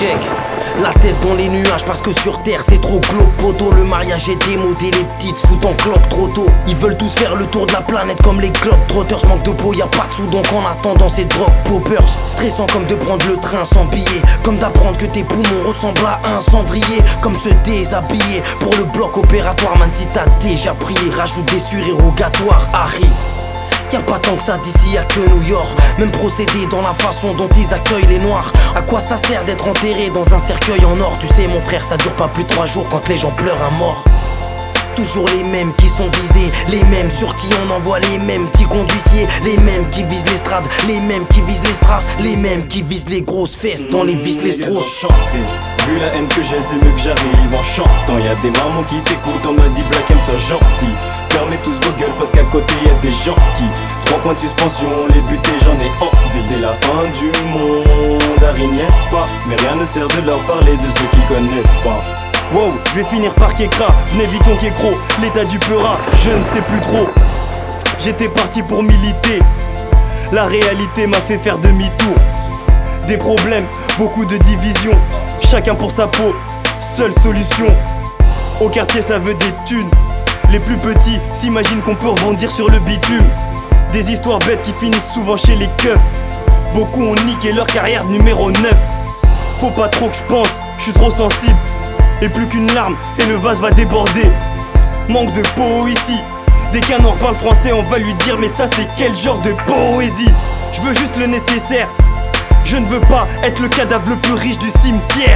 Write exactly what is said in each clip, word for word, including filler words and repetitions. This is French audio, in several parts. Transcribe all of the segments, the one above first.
check. La tête dans les nuages parce que sur terre c'est trop glauque poto. Le mariage est démodé, les petites se foutent en clope trop tôt. Ils veulent tous faire le tour de la planète comme les globetrotters. Manque de peau, y'a pas de sous donc en attendant c'est drop poppers. Stressant comme de prendre le train sans billet, comme d'apprendre que tes poumons ressemblent à un cendrier, comme se déshabiller pour le bloc opératoire. Man si t'as déjà prié, rajoute des surérogatoires. Harry, y'a pas tant que ça d'ici, y'a que New York. Même procédé dans la façon dont ils accueillent les noirs. À quoi ça sert d'être enterré dans un cercueil en or? Tu sais mon frère, ça dure pas plus de trois jours quand les gens pleurent à mort. Toujours les mêmes qui sont visés, les mêmes sur qui on envoie les mêmes petits conduissiers, les mêmes qui visent l'estrade, les mêmes qui visent les strass, les mêmes qui visent les grosses fesses dans les vis les strosses. Vu la haine que j'ai, c'est mieux que j'arrive en chantant. Y'a des mamans qui t'écoutent, on m'a dit Black M soit gentil. Fermez tous vos gueules parce qu'à côté y'a des gens qui trois points de suspension, les butés j'en ai envie. C'est la fin du monde, Harry n'est-ce pas? Mais rien ne sert de leur parler de ceux qui connaissent pas. Wow, je vais finir par Kékra, venez vite on Kékro. L'état du peurin, je ne sais plus trop. J'étais parti pour militer, la réalité m'a fait faire demi-tour. Des problèmes, beaucoup de divisions, chacun pour sa peau, seule solution. Au quartier ça veut des thunes, les plus petits s'imaginent qu'on peut rebondir sur le bitume. Des histoires bêtes qui finissent souvent chez les keufs. Beaucoup ont niqué leur carrière de numéro neuf. Faut pas trop que je pense, je suis trop sensible. Et plus qu'une larme et le vase va déborder. Manque de poésie. Dès qu'un noir parle français on va lui dire mais ça c'est quel genre de poésie? Je veux juste le nécessaire. Je ne veux pas être le cadavre le plus riche du cimetière.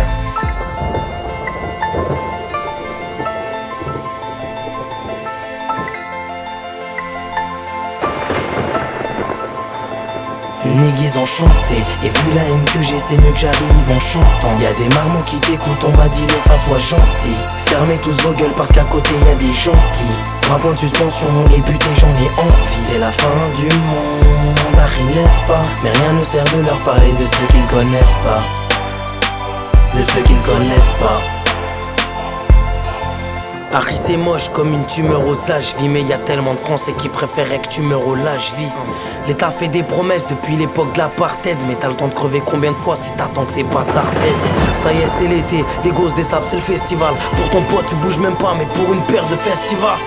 Niggas enchantés, et vu la haine que j'ai, c'est mieux que j'arrive en chantant. Y'a des marmots qui t'écoutent, on m'a dit le fa soit gentil. Fermez tous vos gueules parce qu'à côté y'a des gens qui trois points de suspension, les butés j'en ai envie. C'est la fin du monde, Harry n'est-ce pas? Mais rien ne sert de leur parler de ceux qu'ils connaissent pas. De ceux qu'ils connaissent pas. Harry c'est moche comme une tumeur aux âges vie. Mais y'a tellement de Français qui préféraient que tu meurs au lâche vie. L'État fait des promesses depuis l'époque de l'apartheid. Mais t'as le temps de crever combien de fois si t'attends que c'est pas tarted. Ça y est c'est l'été, les gosses des sables c'est le festival. Pour ton pote tu bouges même pas mais pour une paire de festivals.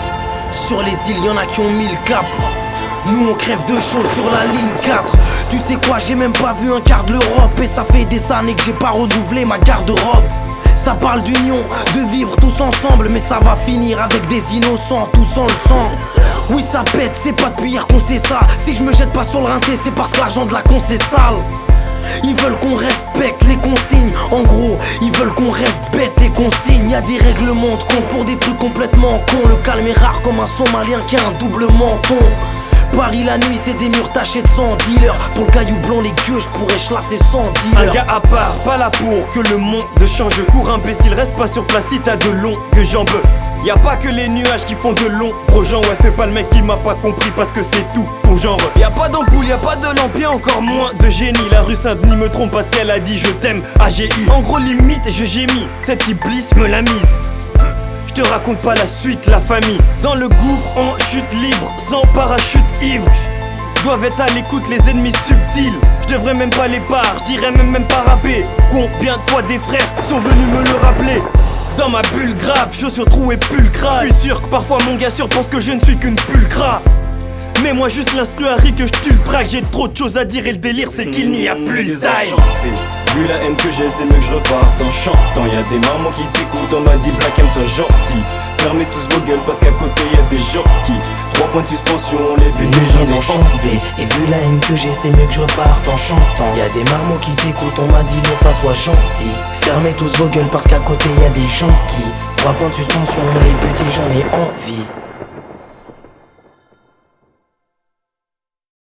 Sur les îles y'en a qui ont mis le cap. Nous on crève de chaud sur la ligne quatre. Tu sais quoi, j'ai même pas vu un quart de l'Europe. Et ça fait des années que j'ai pas renouvelé ma garde-robe. Ça parle d'union, de vivre tous ensemble. Mais ça va finir avec des innocents, tous sans le sang. Oui ça pète, c'est pas depuis hier qu'on sait ça. Si je me jette pas sur le rinté, c'est parce que l'argent de la con c'est sale. Ils veulent qu'on respecte les consignes. En gros, ils veulent qu'on reste bête et qu'on signe. Y'a des règlements de con pour des trucs complètement cons. Le calme est rare comme un Somalien qui a un double menton. Paris la nuit c'est des murs tachés de sang. Dealer pour le caillou blanc les gueux, je pourrais chlasser sans dealer. Un gars à part, pas là pour que le monde change. Cours imbécile, reste pas sur place si t'as de longues jambes. Y'a pas que les nuages qui font de longs projets. Ouais fais pas le mec qui m'a pas compris parce que c'est tout pour genre. Y'a pas d'ampoule, y'a pas de lampe, y'a encore moins de génie. La rue Saint-Denis me trompe parce qu'elle a dit je t'aime A G U. En gros limite je gémis, cette qui blisse me l'a mise. Je te raconte pas la suite, la famille dans le gouffre en chute libre, sans parachute ivre. Doivent être à l'écoute les ennemis subtils. Je devrais même pas les part, je dirais même même pas rapper. Combien de fois des frères sont venus me le rappeler? Dans ma bulle grave, chaussures trouées pulcra. Je suis sûr que parfois mon gars sûr pense que je ne suis qu'une pulcra. Mais moi juste l'instru Harry que je tue le track. J'ai trop de choses à dire et le délire c'est qu'il n'y a plus de taille. Vu la haine que j'ai, c'est mieux que je reparte en chantant. Y'a des mamans qui t'écoutent, on m'a dit Black M soit gentil. Fermez tous vos gueules parce qu'à côté y'a des gens qui trois points de suspension, les buts des enchantés. Et vu la haine que j'ai, c'est mieux que je reparte en chantant. Y'a des marmots qui t'écoutent, on m'a dit le fa soit gentil. Fermez tous vos gueules parce qu'à côté y'a des gens qui trois points de suspension, les butés j'en ai envie.